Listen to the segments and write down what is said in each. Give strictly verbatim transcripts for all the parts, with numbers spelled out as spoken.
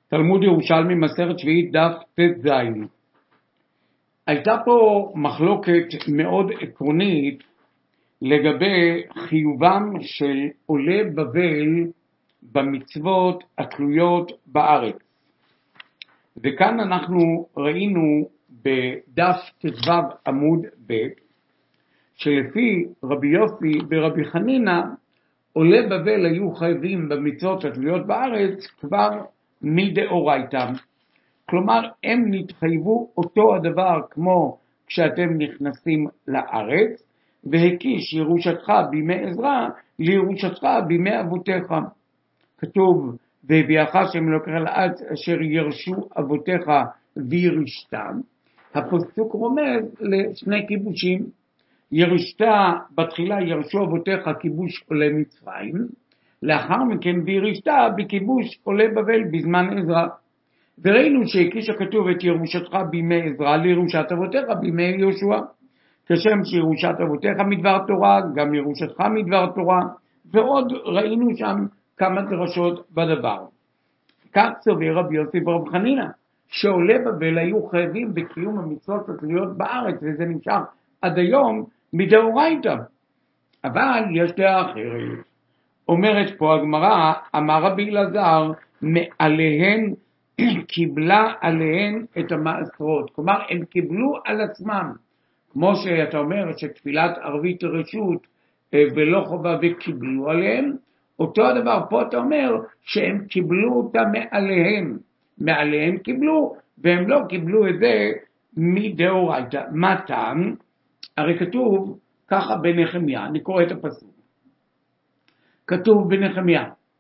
תלמוד ירושלמי מסכת שביעית דף ט"ז. הייתה פה מחלוקת מאוד עקרונית לגבי חיובם של עולי בבל במצוות התלויות בארץ. וכאן אנחנו ראינו בדף ט"ו עמוד ב' שלפי רבי יוסי ברבי חנינא עולי בבל היו חייבים במצוות התלויות בארץ כבר מדאורייתא. כלומר הם נתחייבו אותו הדבר כמו כשאתם נכנסים לארץ, והקיש ירושתך בימי עזרא לירושתך בימי אבותיך. כתוב והביאך שם אלוקיך לארץ אשר ירשו אבותיך וירשתם. הפסוק רומז לשני כיבושים. ירשת בתחילה ירשו אבותיך כיבוש עולי מצרים, לאחר מכן וירשת בכיבוש עולי בבל בזמן עזרא. וראינו שהקיש הכתוב את ירושתך בימי עזרא לירושת אבותיך בימי יהושע, כשם שירושת אבותיך מדבר תורה גם ירושתך מדבר תורה, ועוד ראינו שם כמה דרשות בדבר. כך סובר רבי יוסי ברבי חנינא שעולי בבל היו חייבים בקיום המצוות התלויות בארץ, וזה נמשך עד היום מדאורייתא. אבל יש דעה אחרת. אומרת פה הגמרא, אמר רבי אלעזר, מעליהן קיבלה עליהן את המעשרות. כלומר, הם קיבלו על עצמם. כמו שאתה אומר שתפילת ערבית רשות ולא חובה וקיבלו עליהם, אותו הדבר פה אתה אומר שהם קיבלו אותה מעליהם. מעליהם קיבלו, והם לא קיבלו את זה מדאורייתא. מה טעם? הרי כתוב ככה בנחמיה, אני קורא את הפסוק. כתוב בנחמיה,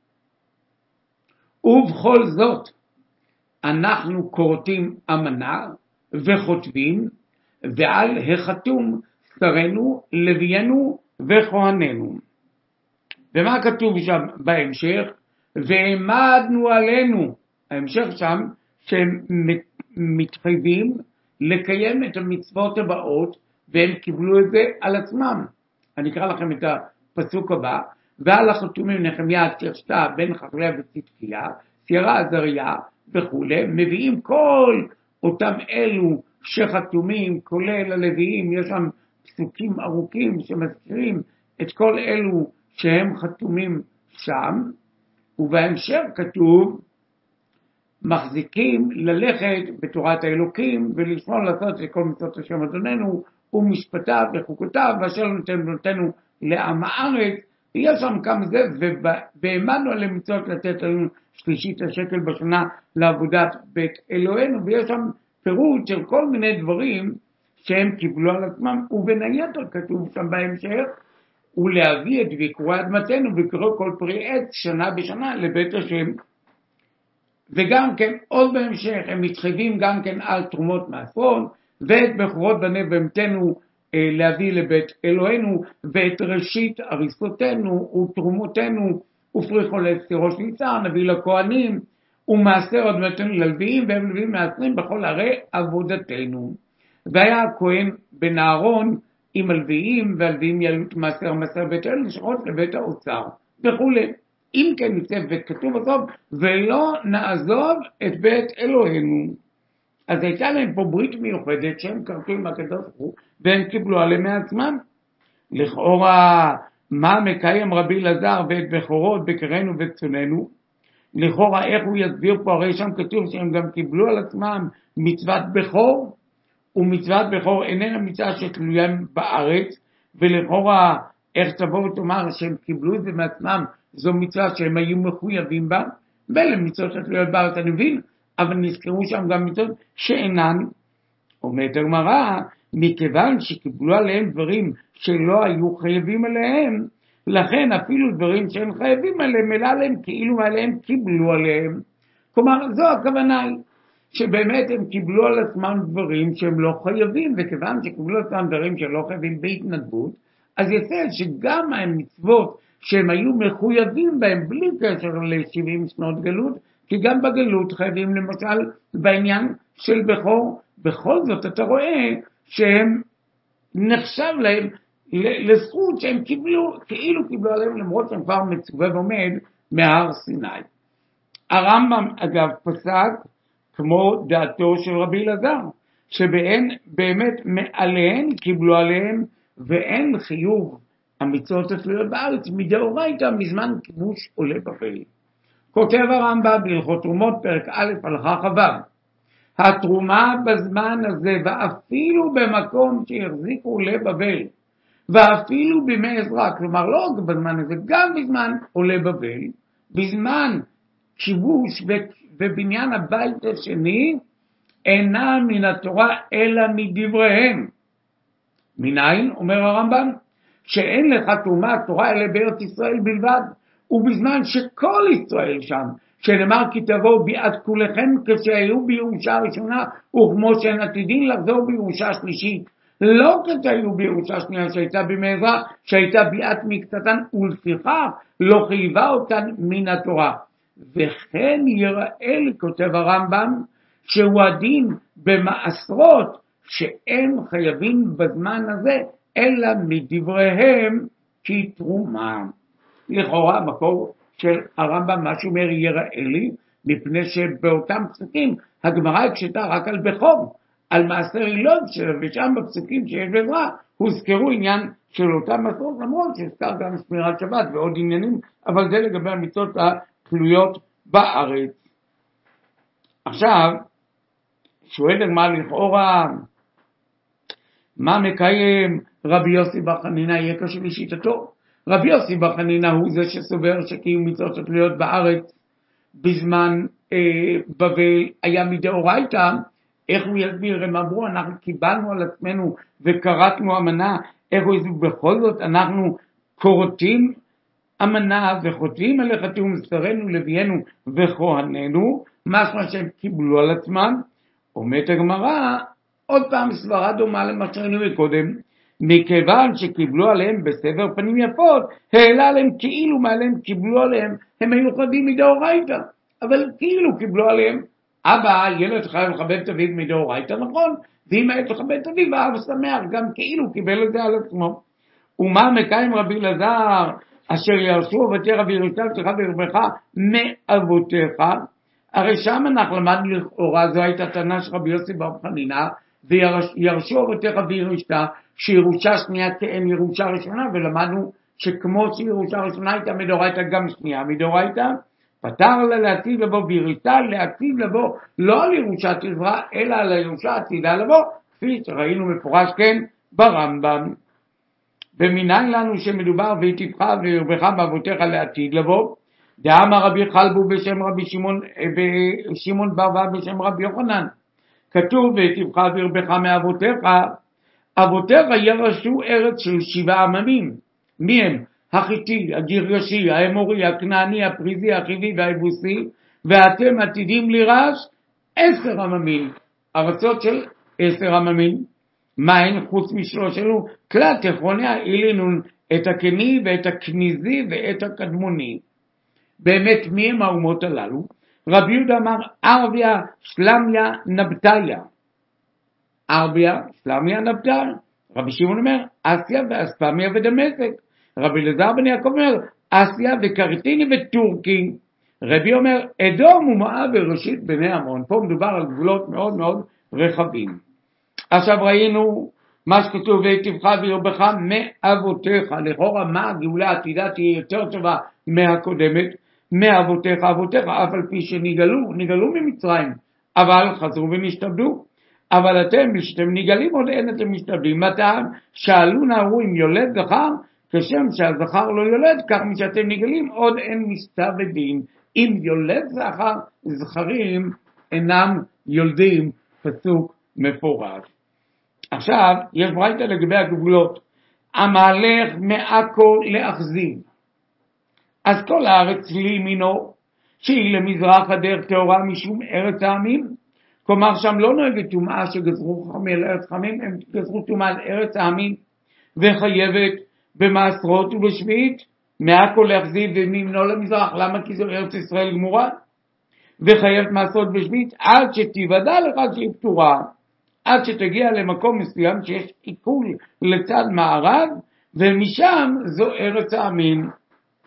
ובכל זאת אנחנו כורתים אמנה וחותבים, ועל החתום שרנו לווינו וכהננו. ומה כתוב שם בהמשך? והעמדנו עלינו. ההמשך שם שהם מתחייבים לקיים את המצוות הבאות, והם קיבלו את זה על עצמם. אני אקרא לכם את הפסוק הבא. ועל החתומים נחמיה תרשתה בן חכליה וצדקיה סיירה עזריה וכו', מביאים כל אותם אלו שחתומים, כולל הלוויים. יש שם פסוקים ארוכים שמזכירים את כל אלו שהם חתומים שם, ובהמשך כתוב מחזיקים ללכת בתורת האלוקים ולשמור לעשות את כל מצוות השם אדוננו ומשפטיו וחוקותיו ואשר נותנו לעם הארץ. יש שם כמה זה, והעמדנו על המצוות לתת לנו שלישית השקל בשנה לעבודת בית אלוהינו, ויש שם פירוט של כל מיני דברים שהם קיבלו על עצמם, ובין היתר כתוב שם בהמשך, ולהביא את ביקורי אדמתנו וקרוא כל פרי עץ שנה בשנה לבית השם. וגם כן עוד בהמשך הם מתחייבים גם כן על תרומות מעשרות, ואת בכורות בני בהמתנו להביא לבית אלוהינו, ואת ראשית הריסותינו ותרומותינו ופרי חולץ ראש ניצר נביא לכהנים, ומעשר אדמתנו ללוויים, והם לוויים מעשרים בכל ערי עבודתנו. והיה הכהן בן אהרון עם הלוויים, והלוויים יעלו את מעשר מעשר בית אלוהינו לשרות לבית האוצר וכו'. אם כן ניצב וכתוב בסוף ולא נעזוב את בית אלוהינו. אז הייתה להם פה ברית מיוחדת שהם כרתו עם הקדוש ברוך הוא והם קיבלו עליהם מעצמם. לכאורה מה מקיים רבי אלעזר ואת בכורות בקרנו וצוננו? לכאורה איך הוא יסביר פה? הרי שם כתוב שהם גם קיבלו על עצמם מצוות בכור, ומצוות בכור איננה מצווה שתלויה בארץ, ולכאורה איך תבוא ותאמר שהם קיבלו את זה מעצמם, זו מצווה שהם היו מחויבים בה, ואלה מצוות שתלויות בארץ אני מבין, אבל נזכרו שם גם מצוות שאינן. אומרת הגמרא, מכיוון שקיבלו עליהם דברים שלא היו חייבים עליהם, לכן אפילו דברים שהם חייבים עליהם, אלא עליהם כאילו עליהם קיבלו עליהם. כלומר, זו הכוונה היא, שבאמת הם קיבלו על עצמם דברים שהם לא חייבים, וכיוון שקיבלו על עצמם דברים שלא חייבים בהתנדבות, אז יצא שגם המצוות שהם היו מחויבים בהם בלי קשר ל-שבעים שנות גלות, כי גם בגלות חייבים למשל בעניין של בכור, בכל זאת אתה רואה שהם נחשב להם לזכות שהם קיבלו, כאילו קיבלו עליהם למרות שהם כבר מצווה ועומד מהר סיני. הרמב"ם אגב פסק כמו דעתו של רבי אלעזר, שבאמת מעליהן קיבלו עליהם ואין חיוב המצוות התלויות בארץ מדאורייתא מזמן כיבוש עולי בבל. כותב הרמב"ם בהלכות תרומות פרק א' הלכה כ"ו, התרומה בזמן הזה ואפילו במקום שהחזיקו עולי בבל ואפילו בימי עזרא, כלומר לא רק בזמן הזה, גם בזמן עולי בבל, בזמן כיבוש ובניין הבית השני, אינה מן התורה אלא מדבריהם. מניין? אומר הרמב"ם, שאין לך תרומה התורה אלא בארץ ישראל בלבד, ובזמן שכל ישראל שם, שנאמר כי תבואו ביאת כולכם כשהיו בירושה הראשונה, וכמו שהן עתידין לחזור בירושה שלישית, לא כשהיו בירושה שנייה שהייתה בימי עזרא, שהייתה ביאת מקצתן, ולפיכך לא חייבה אותן מן התורה. וכן יראה לי, כותב הרמב"ם, שהוא הדין במעשרות שאין חייבים בזמן הזה אלא מדבריהם כתרומה. לכאורה המקור של הרמב"ם מה שאומר יראה לי, מפני שבאותם פסוקים הגמרא הקשתה רק על בכור, על מעשר ילוד, ושם בפסוקים שיש בעזרא הוזכרו עניין של אותם מסורות, למרות שהזכר גם שמירת שבת ועוד עניינים, אבל זה לגבי המצוות התלויות בארץ. עכשיו שואל הגמרא לכאורה, מה מקיים רבי יוסי בר חנינא? יהיה קשה לשיטתו. רבי יוסי בר חנינא הוא זה שסובר שקיום מצוות התלויות בארץ בזמן אה, בבל היה מדאורייתא. איך הוא יסביר? הם אמרו, אנחנו קיבלנו על עצמנו וקראתנו אמנה, איך הוא יסביר? בכל זאת אנחנו קוראים אמנה וחותמים עליך תיאום שרנו לווינו וכהננו, משמע שהם קיבלו על עצמם. אומרת הגמרא, עוד פעם סברה דומה למה שראינו מקודם, מכיוון שקיבלו עליהם בסבר פנים יפות, העלה עליהם כאילו מעליהם קיבלו עליהם, הם מיוחדים מדאורייתא, אבל כאילו קיבלו עליהם. אבא, ילד חייב לכבד את אביו מדאורייתא, נכון, ואם הילד לכבד את אביו, האב שמח, גם כאילו קיבל את זה על עצמו. ומה מקיים רבי אלעזר, אשר ירשו אבותיך וירושתך וירבך מאבותיך? הרי שם אנחנו למדנו לכאורה, זו הייתה טענה של רבי יוסי בר חנינא, וירשו אבותיך וירושת, שירושה שנייה כאין ירושה ראשונה, ולמדנו שכמו שירושה ראשונה הייתה מדאורייתא, גם שנייה מדאורייתא. פתר לה לעתיד לבוא וירושתה לעתיד לבוא, לא על ירושת עזרא, אלא על הירושה עתידה לבוא, כפי שראינו מפורש כן ברמב"ם. ומניין לנו שמדובר ויתבך וירבך מאבותיך לעתיד לבוא, דאמר רבי חלבו בשם רבי שמעון, שמעון בר בשם רבי יוחנן, כתוב ויתבך וירבך מאבותיך, אבותיך ירשו ארץ של שבעה עממים. מי הם? החיתי, הגרגשי, האמורי, הכנעני, הפריזי, החיבי והיבוסי, ואתם עתידים לירש עשר עממים, ארצות של עשר עממים. מה הן חוץ משלושנו? כלל תכוניה אילינון את הקני ואת הכניזי ואת הקדמוני. באמת מי הם האומות הללו? רבי יהודה אמר ערביה, שלמיה, נבטליה. ערביה, שלמיה, נבטליה. רבי שמעון אומר אסיה ואספמיה ודמשק. רבי אלעזר בן יעקב אומר אסיה וקריטיני וטורקי. רבי אומר אדום ומואב וראשית בני עמון. פה מדובר על גבולות מאוד מאוד רחבים. עכשיו ראינו מה שכתוב ויתבך וירבך מאבותיך. לכאורה מה הגאולה העתידה תהיה יותר טובה מהקודמת? מאבותיך, אבותיך, אף על פי שנגלו, נגלו ממצרים, אבל חזרו ונשתבדו. אבל אתם, כשאתם נגלים עוד אין אתם משתבדים. מתי? שאלו נערו אם יולד זכר, כשם שהזכר לא יולד, כך משאתם נגלים עוד אין משתבדים. אם יולד זכר, זכרים אינם יולדים, פסוק מפורש. עכשיו, יש ברייתא לגבי הגבולות. המהלך מעכו לאכזיב. אז כל הארץ לימינו, שהיא למזרח הדרך טהורה משום ארץ העמים. כלומר, שם לא נוהגת טומאה שגזרו חכמים על ארץ חמים, הם גזרו טומאה על ארץ העמים, וחייבת במעשרות ובשביעית, מעכו לאכזיב ומימנו למזרח. למה? כי זו ארץ ישראל גמורה. וחייבת מעשרות בשביעית, עד שתיוודע לך שהיא פטורה, עד שתגיע למקום מסוים שיש עיכול לצד מערב, ומשם זו ארץ העמים.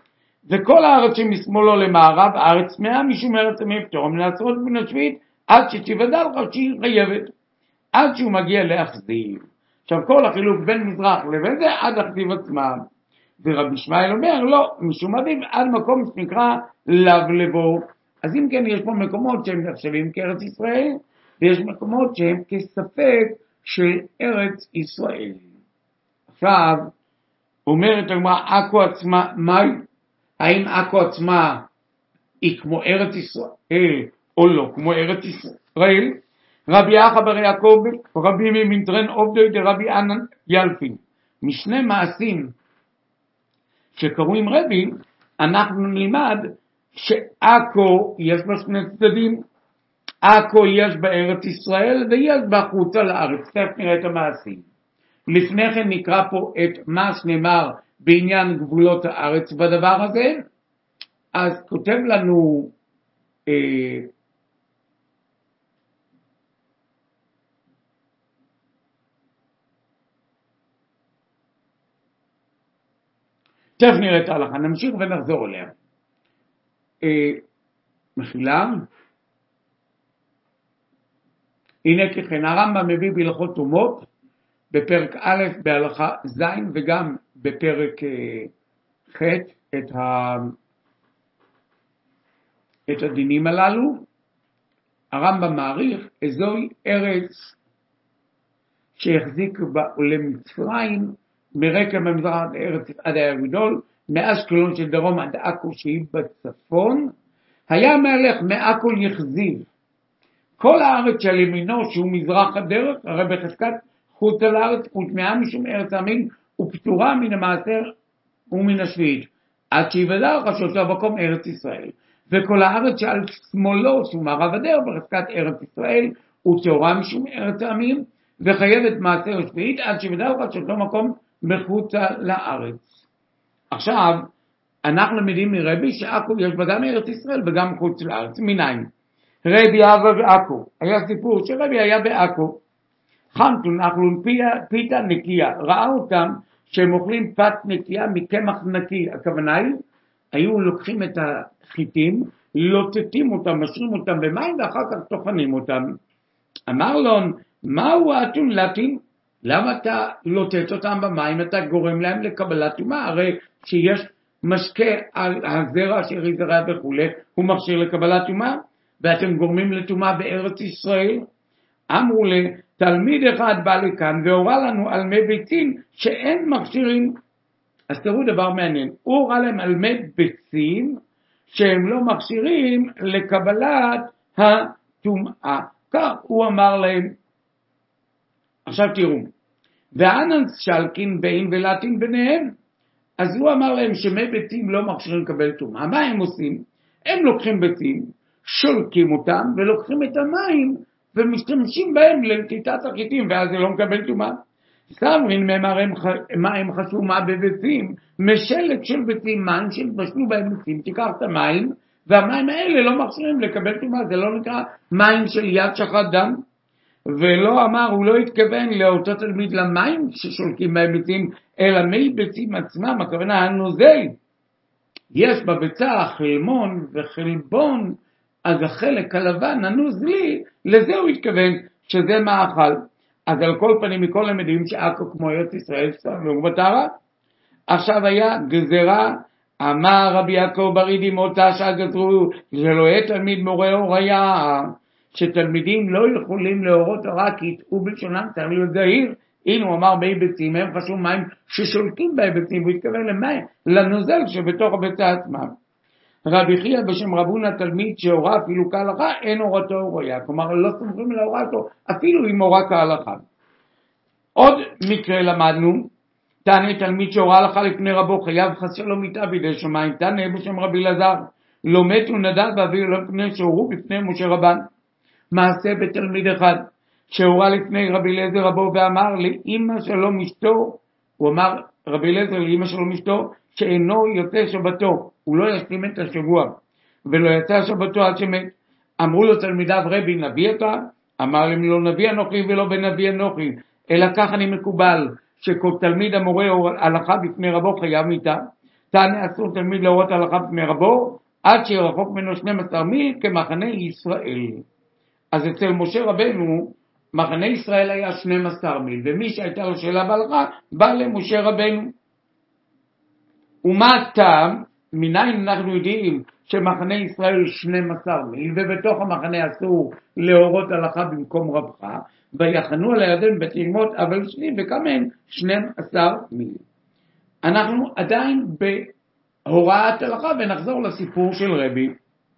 וכל הארץ שמשמאלו למערב, הארץ מאה משום ארץ ימי פטור, מן העשרות ומן השביעית, עד שתיוודע לך שהיא חייבת, עד שהוא מגיע לאכזיב. עכשיו כל החילוק בין מזרח לבין זה עד אכזיב עצמם. ורבי ישמעאל אומר, לא, משום אביב עד מקום שנקרא לבלבו. אז אם כן, יש פה מקומות שהם נחשבים כארץ ישראל, ויש מקומות שהם כספק של ארץ ישראל. עכשיו, אומרת הגמרא, עכו עצמה, מה? האם עכו עצמה היא כמו ארץ ישראל, או לא כמו ארץ ישראל? רבי יחא בר יעקב, רבי ממינטרן עובדוי דרבי ענן ילפין. משני מעשים שקרויים רבי, אנחנו נלמד שעכו יש בה שני צדדים. עכו יש בארץ ישראל ויש בחוצה לארץ. תכף נראה את המעשים. לפני כן נקרא פה את מה שנאמר בעניין גבולות הארץ בדבר הזה. אז כותב לנו אה, תכף נראה את ההלכה, נמשיך ונחזור אליה. אה, מחילה. הנה ככן, הרמב"ם מביא בהלכות טומאות, בפרק א' בהלכה ז' וגם בפרק אה, ח' את, ה, את הדינים הללו. הרמב"ם מעריך, זוהי ארץ שהחזיק בה למצרים, מרקע במזרח עד ארץ עד הים הגדול, מאשקלון של דרום עד עכו שהיא בצפון, היה מהלך מעכו יחזיב. כל הארץ של ימינו שהוא מזרח הדרך, הרי בחזקת חוץ על הארץ, וטמאה משום ארץ עמים, ופטורה מן המעשר ומן השביעית, עד שיוודע לך שאותו מקום ארץ ישראל. וכל הארץ שעל שמאלו שהוא מערב הדרך, בחזקת ארץ ישראל, וטהורה משום ארץ עמים, וחייבת מעשר ושביעית, עד שיוודע לך שאותו מקום מחוץ לארץ. עכשיו, אנחנו למדים מרבי שעכו יש בה גם ארץ ישראל וגם חוץ לארץ. מנין? רבי אבא ועכו. היה סיפור שרבי היה בעכו. חמתון אכלון פיתה נקייה. ראה אותם שהם אוכלים פת נקייה מקמח נקי. הכוונה היא, היו לוקחים את החיטים, לוטטים אותם, משרים אותם במים ואחר כך טוחנים אותם. אמר לו, מהו האתון לטים? למה אתה לוטט אותם במים? אתה גורם להם לקבלת טומאה. הרי שיש משקה על הזרע אשר יזרע וכו', הוא מכשיר לקבלת טומאה, ואתם גורמים לטומאה בארץ ישראל. אמרו לי, תלמיד אחד בא לכאן והורה לנו על מי ביצים שאין מכשירים. אז תראו דבר מעניין, הוא הורה להם על מי ביצים שהם לא מכשירים לקבלת הטומאה. כך הוא אמר להם. עכשיו תראו, והאננס שלקין בין ולטין ביניהם. אז הוא אמר להם שמי ביצים לא מכשירים לקבל טומאה. מה הם עושים? הם לוקחים ביצים, שולקים אותם ולוקחים את המים ומשתמשים בהם לנטיטת החיטים, ואז זה לא מקבל טומאה. סמרין מים חשומה בביצים, משלת של ביצים, מים שבשלו בהם ביצים, תיקח את המים, והמים האלה לא מכשירים לקבל טומאה. זה לא נקרא מים של יד שחט דם. ולא אמר, הוא לא התכוון לאותו תלמיד למים ששולקים בהם ביצים, אלא מי ביצים עצמם, הכוונה הנוזל. יש בביצה חלמון וחלבון, אז החלק הלבן הנוזלי, לזה הוא התכוון שזה מאכל. אז על כל פנים מכל המדינים שעכו כמו ארץ ישראל, סתם בטרה. עכשיו היה גזרה, אמר רבי יעקב ברידי מאותה שהגזרו, שלא יהיה תלמיד מורה הוריה, שתלמידים לא יכולים להורות הוראה, כי יטעו בלשונם, צריך להיות זהיר. הנה הוא אמר בי ביצים, הם חשוב מים ששולקים בי ביצים, והוא התכוון למים, לנוזל שבתוך הביצה עצמם. רבי חייא בשם רבונה תלמיד שהוראה אפילו כהלכה, אין הורתו הוריה, כלומר לא סומכים להוראתו, אפילו אם הוראה כהלכה. עוד מקרה למדנו, תענה תלמיד שהוראה הלכה לפני רבו, חייב חסר לו מיטה בידי שמיים, תענה בשם רבי אלעזר, לא מת ונדד ואוויר לא פני שהורו בפני משה רבן. מעשה בתלמיד אחד, שהורה לפני רבי אליעזר רבו ואמר לאמא שלו משתו, הוא אמר רבי אליעזר לאמא שלו משתו, שאינו יוצא שבתו, הוא לא ישלים את השבוע, ולא יצא שבתו עד שמת. אמרו לו תלמידיו, רבי נביא אתה? אמר להם, לא נביא אנוכי ולא בנביא אנוכי, אלא כך אני מקובל, שכל תלמיד המורה הלכה בפני רבו חייב מיתה. תענה אסור תלמיד להורות הלכה בפני רבו, עד שירחוק ממנו שנים עשר מיל כמחנה ישראל. אז אצל משה רבנו, מחנה ישראל היה שנים עשר מיל, ומי שהייתה לו שאלה בהלכה, בא למשה רבנו. ומה הטעם? מניין אנחנו יודעים שמחנה ישראל שנים עשר מיל, ובתוך המחנה אסור להורות הלכה במקום רבך, ויחנו על הירדן בית ימות אבל שני וכמה שנים עשר מיל. אנחנו עדיין בהוראת הלכה, ונחזור לסיפור של רבי.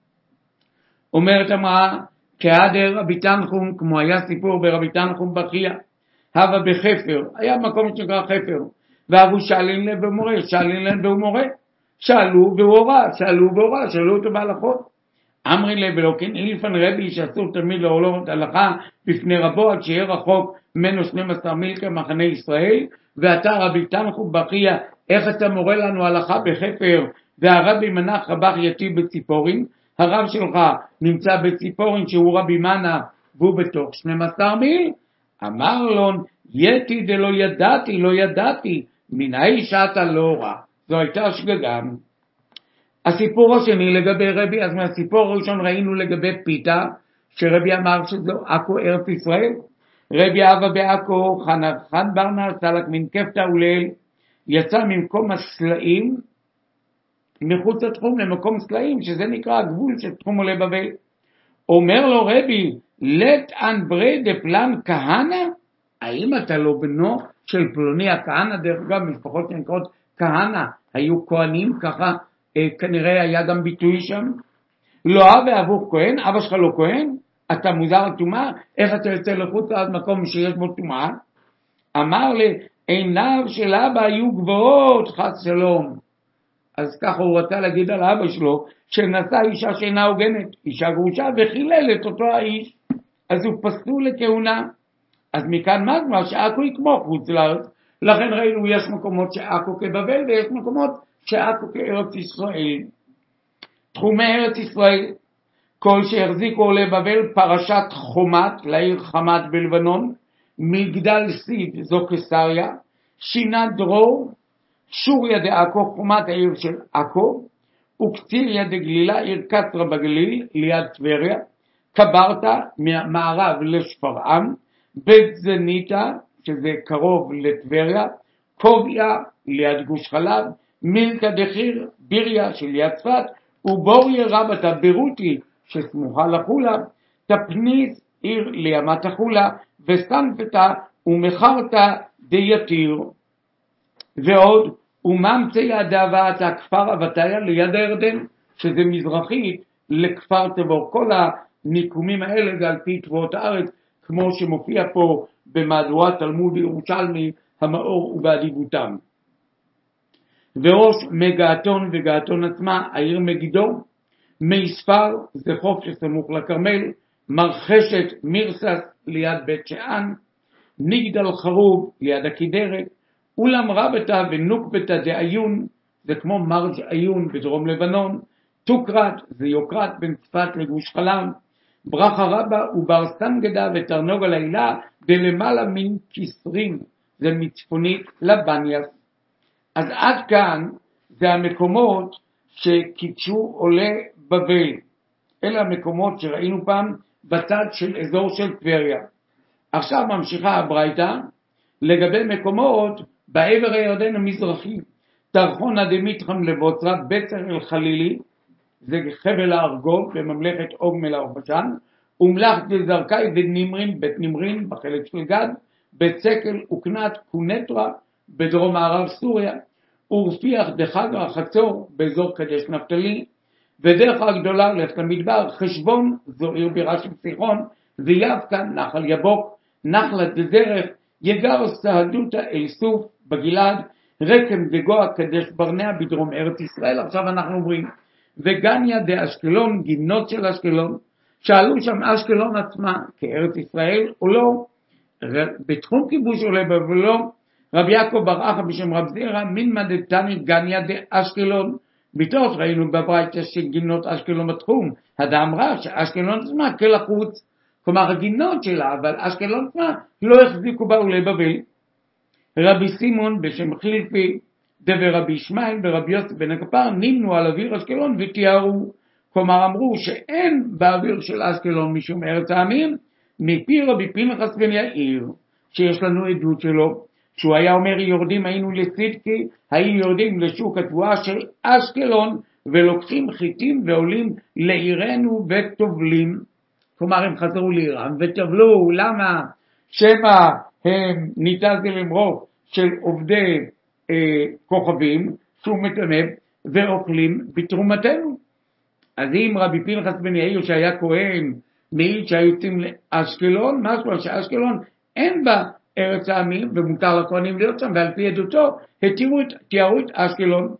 אומרת אמרה, כהדר רבי תנחום, כמו היה סיפור ברבי תנחום בחייה, הווה בחפר, היה מקום שנקרא חפר, והבו שאלין לב ומורה, שאלין לב ומורה, שאלו והורה, שאלו והורה, שאלו אותו בהלכות. אמרי לב אלוקין, אילפן רבי שאסור תמיד להורות הלכה בפני רבו, עד שיהיה רחוק ממנו שנים עשר מיל כמחנה ישראל, ואתה רבי תנחום בחייה, איך אתה מורה לנו הלכה בחפר, והרבי מנח רבך יתיב בציפורין, הרב שלך נמצא בציפורין שהוא רבי מנה, והוא בתוך שנים עשר מיל, אמר לו, יתי דלא ידעתי, לא ידעתי, מן האיש אתה לא רע. זו הייתה שגגה. הסיפור השני לגבי רבי, אז מהסיפור הראשון ראינו לגבי פיתה, שרבי אמר שזו עכו ארץ ישראל. רבי אבא בעכו, חן ברנר, סלק מן כפתא וליל, יצא ממקום הסלעים, מחוץ לתחום למקום סלעים, שזה נקרא הגבול של תחום עולי בבל. אומר לו רבי, לת אן ברי דפלן כהנא? האם אתה לא בנו של פלוני הכהנא? דרך אגב, משפחות שנקראות כהנא, היו כהנים, ככה אה, כנראה היה גם ביטוי שם. לא אבא אבוך כהן, אבא שלך לא כהן? אתה מוזר טומאה? איך אתה יוצא לחוץ עד מקום שיש בו טומאה? אמר לי, עיניו של אבא היו גבוהות, חס שלום. אז ככה הוא רצה להגיד על אבא שלו, שנשא אישה שאינה הוגנת, אישה גרושה, וחילל את אותו האיש. אז הוא פסול לכהונה. אז מכאן משמע שעכו היא כמו חוץ לארץ. לכן ראינו, יש מקומות שעכו כבבל, ויש מקומות שעכו כארץ ישראל. תחומי ארץ ישראל, כל שהחזיקו עולי בבל, פרשת חומת, לעיר חמת בלבנון, מגדל סיד, זו קיסריה, שינה דרור, שוריה דעכו, חומת העיר של עכו, וקציריה דגלילה, עיר קצרה בגליל, ליד טבריה, קברתה, מערב לשפרעם, בית זניתה, שזה קרוב לטבריה, קוביה, ליד גוש חלב, מילתא דחיר, ביריה של יד צפת, ובוריה רבתא ברותי, שסמוכה לחולה, תפניס, עיר לימת החולה, וסנפתה ומחרתה דיתיר. ועוד, וממציא דאבת הכפר אבטיה ליד הירדן, שזה מזרחית לכפר תבור. כל הניקומים האלה זה על פי תבואות הארץ, כמו שמופיע פה במהדורת תלמוד ירושלמי המאור ובאדיבותם. וראש מגעתון וגעתון עצמה, העיר מגידו, מי ספר, זה חוף שסמוך לכרמל, מרחשת מירסס ליד בית שאן, נגדל חרוב ליד הכידרת, אולם רבתה ונוקבתה דעיון, זה כמו מרג' עיון בדרום לבנון, טוקרת, זה יוקרת בין צפת לגוש חלם, ברכה רבה ובר סנגדה ותרנוג הלילה, דלמעלה מן כסרים, זה מצפונית לבניאס. אז עד כאן זה המקומות שקידשו עולי בבל. אלה המקומות שראינו פעם בצד של אזור של טבריה. עכשיו ממשיכה הברייתא לגבי מקומות בעבר הירדן המזרחי. תרחונה דמיתחם לבוצרה, בצר אל חלילי, זה חבל הארגוב בממלכת אוג מלך בשן, ומלך דזרקאי ונמרין, בית נמרין בחלק של גד, בית סקל וקנת קונטרה בדרום מערב סוריה, ורפיח דחגר חצור באזור קדש נפתלי, ודרך הגדולה ללכת למדבר, חשבון, זו עיר בירה של סיחון, ויבקה נחל יבוק, נחל דזרח, יגר סהדותה אל סוף בגלעד, רקם דגוע קדש ברנע בדרום ארץ ישראל. עכשיו אנחנו אומרים, וגניה דאשקלון, גינות של אשקלון, שאלו שם אשקלון עצמה כארץ ישראל או לא, בתחום כיבוש עולה בבלו, רבי יעקב בר אחא בשם רב זירא, מן מדתני גניה דאשקלון, בתוך ראינו בברייתא שגינות אשקלון בתחום, הדאמרה שאשקלון עצמה כלחוץ, כלומר הגינות שלה, אבל אשקלון עצמה לא החזיקו בה עולי בבל. רבי סימון בשם חילפי, דבר רבי ישמעאל ורבי יוסף בן הכפר נמנו על אוויר אשקלון ותיארו, כלומר אמרו שאין באוויר של אשקלון משום ארץ העמים, מפי רבי פנחס בן יאיר, שיש לנו עדות שלו, שהוא היה אומר יורדים היינו לצדקי, היינו יורדים לשוק התבואה של אשקלון, ולוקחים חיטים ועולים לעירנו וטובלים, כלומר הם חזרו לעירם וטבלו, למה? שמא הם ניתז למרוב של עובדי אה, כוכבים, שהוא מטמא, ואוכלים בתרומתנו. אז אם רבי פנחס בן יאיר שהיה כהן, מעיד שהיוצאים לאשקלון, משהו שאשקלון אין בה ארץ העמים, ומותר לכהנים להיות שם, ועל פי עדותו תיארו את אשקלון.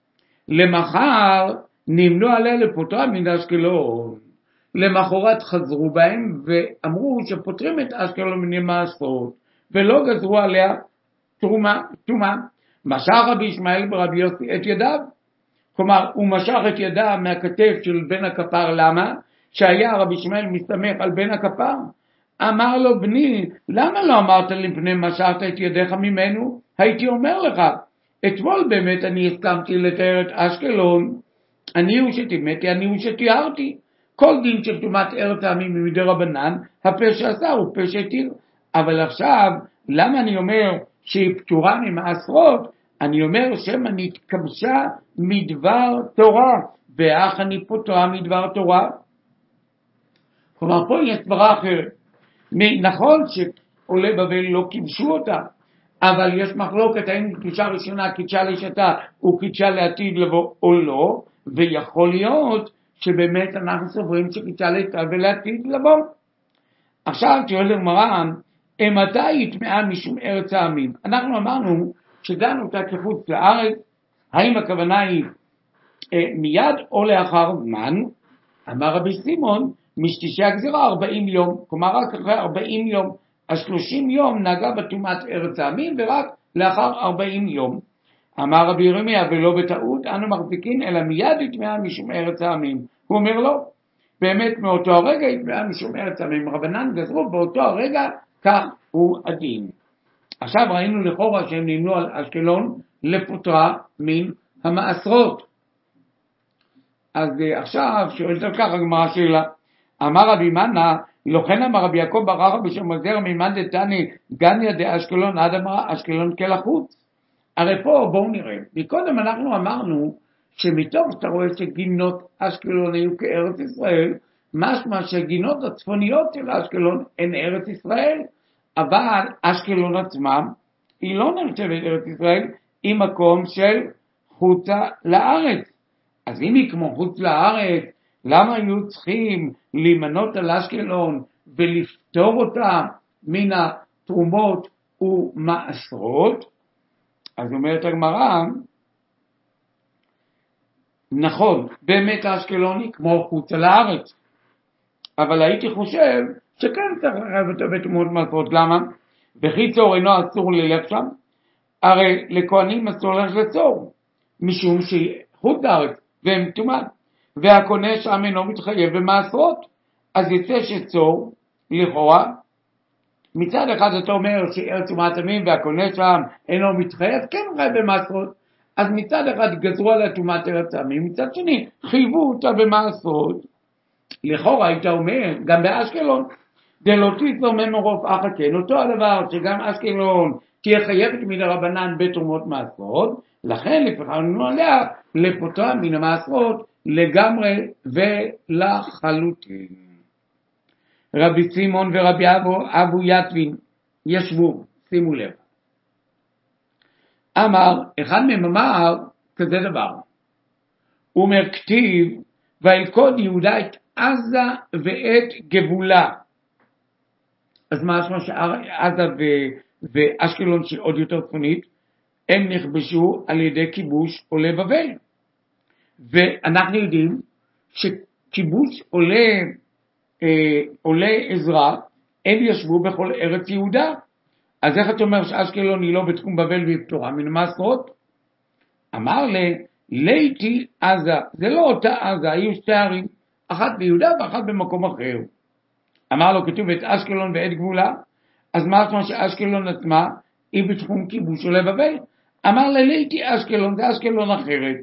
למחר נמנו עליה לפוטרה מן אשקלון. למחרת חזרו בהם ואמרו שפותרים את אשקלון מן המעשרות, ולא גזרו עליה תרומה, תרומה. משך רבי ישמעאל ברבי יוסי את ידיו, כלומר הוא משך את ידיו מהכתף של בן הכפר, למה? שהיה רבי ישמעאל מסתמך על בן הכפר. אמר לו, בני, למה לא אמרת לפני משכת את ידיך ממנו? הייתי אומר לך, אתמול באמת אני הסכמתי לתאר את אשקלון, אני הוא שתימתי, אני הוא שתיארתי. כל דין של תרומת ארץ העמים מדי רבנן, הפה שעשה הוא פה שהתיר. אבל עכשיו, למה אני אומר שהיא פטורה ממעשרות? אני אומר שמא נתכבשה מדבר תורה, ואך אני פטורה מדבר תורה. כלומר, פה יש סברה אחרת. נכון שעולי בבל לא כיבשו אותה, אבל יש מחלוקת האם קדושה ראשונה קידשה לשעתה וקידשה לעתיד לבוא או לא, ויכול להיות שבאמת אנחנו סוברים שקידשה לשעתה ולעתיד לבוא. עכשיו שואל הגמרא, מתי יטמעה משום ארץ העמים? אנחנו אמרנו שדנו אותה כחוץ לארץ, האם הכוונה היא אה, מיד או לאחר זמן? אמר רבי סימון, משתישי הגזירה ארבעים יום, כלומר רק אחרי ארבעים יום, השלושים יום נגע בטומאת ארץ העמים, ורק לאחר ארבעים יום. אמר רבי ירמיה, ולא בטעות, אנו מחזיקים, אלא מיד יטמעה משום ארץ העמים. הוא אומר לא, באמת מאותו הרגע יטמעה משום ארץ העמים. רבנן גזרו באותו הרגע, כך הוא הדין. עכשיו ראינו לכאורה שהם נמנו על אשקלון לפוטרה מן המעשרות. אז עכשיו שואלת על כך הגמרא שאלה, אמר רבי מנה, לא כן אמר רבי יעקב בר אחא בשם עזרא מימאן דתני גניא דאשקלון עד אמרה אשקלון כלחוץ. הרי פה בואו נראה, מקודם אנחנו אמרנו שמתוך שאתה רואה שגינות אשקלון היו כארץ ישראל, משמע שהגינות הצפוניות של אשקלון הן ארץ ישראל, אבל אשקלון עצמה היא לא נחשבת ארץ ישראל, היא מקום של חוצה לארץ. אז אם היא כמו חוץ לארץ, למה היו צריכים להימנות על אשקלון ולפטור אותה מן התרומות ומעשרות? אז אומרת הגמרא, נכון, באמת אשקלון היא כמו חוץ לארץ, אבל הייתי חושב שכן צריך לחייב אותה בתרומות ומעשרות. למה? וכי צור אינו אסור ללך שם, הרי לכהנים אסור ללכת לצור, משום שהיא חוץ לארץ והם טומאת, והקונה שם אינו מתחייב במעשרות. אז יצא שצור לכאורה מצד אחד אתה אומר שארץ טומאת עמים והקונה שם אינו מתחייב, כן חייב במעשרות, אז מצד אחד גזרו על טומאת ארץ עמים, מצד שני חייבו אותה במעשרות. לכאורה היית אומר גם באשקלון דלא תיסור ממורוף אחא כן, אותו הדבר שגם אשקלון תהיה חייבת מן הרבנן בתרומות מעשרות, לכן לפחדנו עליה לפוטרה מן המעשרות לגמרי ולחלוטין. רבי סימון ורבי אבו, אבו יתבין ישבו, שימו לב. אמר, אחד מהם אמר כזה דבר, הוא אומר כתיב, וילכוד יהודה את עזה ואת גבולה. אז מה משמע שעזה ואשקלון שהיא עוד יותר צפונית, הם נכבשו על ידי כיבוש עולי בבל. ואנחנו יודעים שכיבוש עולי, אה, עולי עזרא, הם ישבו בכל ארץ יהודה. אז איך אתה אומר שאשקלון היא לא בתחום בבל והיא פטורה מן המעשרות? אמר לי, ליתי עזה, זה לא אותה עזה, היו שתי ערים, אחת ביהודה ואחת במקום אחר. אמר לו, כתוב את אשקלון ואת גבולה, אז מה משמע שאשקלון עצמה היא בתחום כיבוש עולי בבל? אמר לליתי אשקלון, זה אשקלון אחרת.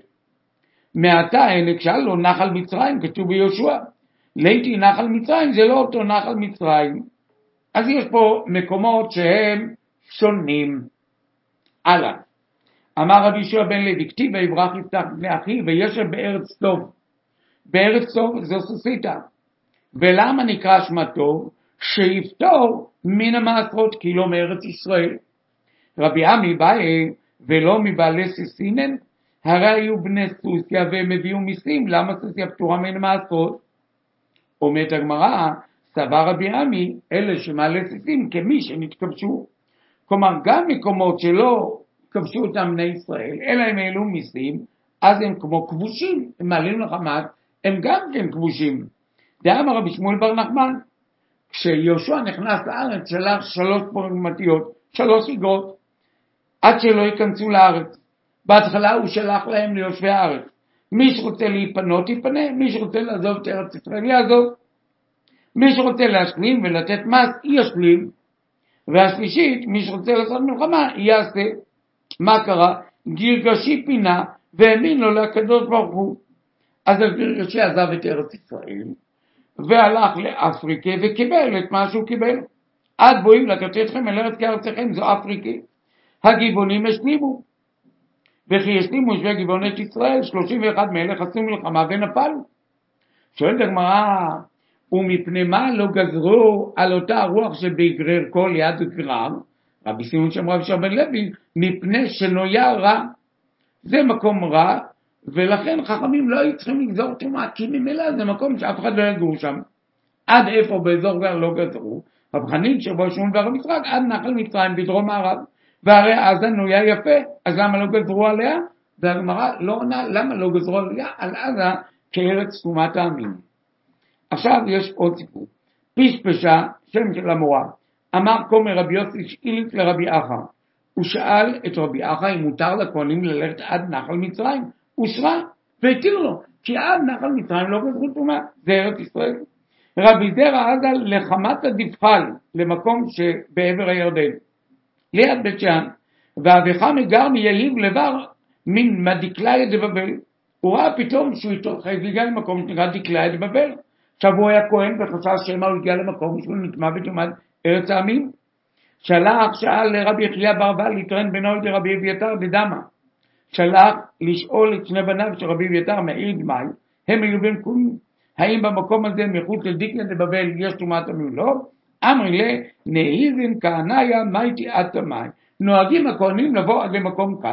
מעתה נקשה לו נחל מצרים, כתוב ביהושע. ליתי נחל מצרים זה לא אותו נחל מצרים. אז יש פה מקומות שהם שונים. הלאה. אמר רבי יהושע בן לוי, כתיב ויברח יפתח בני אחי וישב בארץ טוב. בארץ טוב זו סוסיתא. ולמה נקרא שמה טוב? שיפטור מן המעשרות, כי לא מארץ ישראל. רבי עמי באי ולא מבעלי סיסינן, הרי היו בני סוסיה והם הביאו מיסים, למה סוסיה פטורה מן המעשרות? אומרת הגמרא, סבר רבי עמי, אלה שמעלי סיסים כמי שנתכבשו. כלומר, גם מקומות שלא כבשו אותם בני ישראל, אלא הם העלו מיסים, אז הם כמו כבושים, הם מעלים לחמת, הם גם כן כבושים. דאמר רבי שמואל בר נחמן, כשיהושע נכנס לארץ שלח שלוש פרגמטיות, שלוש איגרות, עד שלא ייכנסו לארץ. בהתחלה הוא שלח להם ליושבי הארץ. מי שרוצה להיפנות יפנה, מי שרוצה לעזוב את ארץ ישראל יעזוב. מי שרוצה להשלים ולתת מס ישלים. והשלישית, מי שרוצה לעשות מלחמה יעשה. מה קרה? גירגשי פינה והאמין לו לקדוש ברוך הוא. אז גירגשי עזב את ארץ ישראל והלך לאפריקה וקיבל את מה שהוא קיבל. עד בואים לקחת אתכם אל ארץ כארצכם, זו אפריקה. הגבעונים השלימו, וכי השלימו יושבי גבעונות ישראל, שלושים ואחד מאלה עשו מלחמה ונפלו. שואלת הגמרא, ומפני מה לא גזרו על אותה הרוח שבגרר כל יד גרר? רבי סימון שם רבי בן לוי, מפני שנויה רע. זה מקום רע, ולכן חכמים לא היו צריכים לגזור תרומה, כי ממילא זה מקום שאף אחד לא יגור שם. עד איפה באזור גר לא גזרו? רב חנין שבו שמעון והרב יצחק, עד נחל מצרים בדרום מערב. והרי עזה נויה יפה, אז למה לא גזרו עליה? והגמרא לא עונה למה לא גזרו עליה על עזה כארץ תרומת העמים. עכשיו יש עוד סיפור. פשפשה, שם של המורה, אמר כומר רבי יוסי שאילת לרבי אחא. הוא שאל את רבי אחא אם מותר לכהנים ללכת עד נחל מצרים. אושרה, והתיר לו, כי עד נחל מצרים לא גזרו תרומה, זה ארץ ישראל. רבי זרע עזה לחמת הדפחל, למקום שבעבר הירדן. ליד בית שאן, ואביך מגר מיהיב לבר מן מדקלאי דבבל. הוא ראה פתאום שהוא התרחק והגיע למקום שנקרא דקלאי דבבל. עכשיו הוא היה כהן וחשש שמא הוא הגיע למקום שהוא נטמע בתרומת ארץ העמים. שלח שאל לרבי יחיה בר אבל להתרן בינו לרבי אביתר דדמה. שלח לשאול את שני בניו של רבי אביתר מעיר דמאי, הם היו בן קומים, האם במקום הזה מחוץ לדקלאי דבבל יש תרומת עמים? לא. אמרי לה, נהיזין כהניה מייתי עד תמי. נוהגים הכהנים לבוא עד למקום כאן.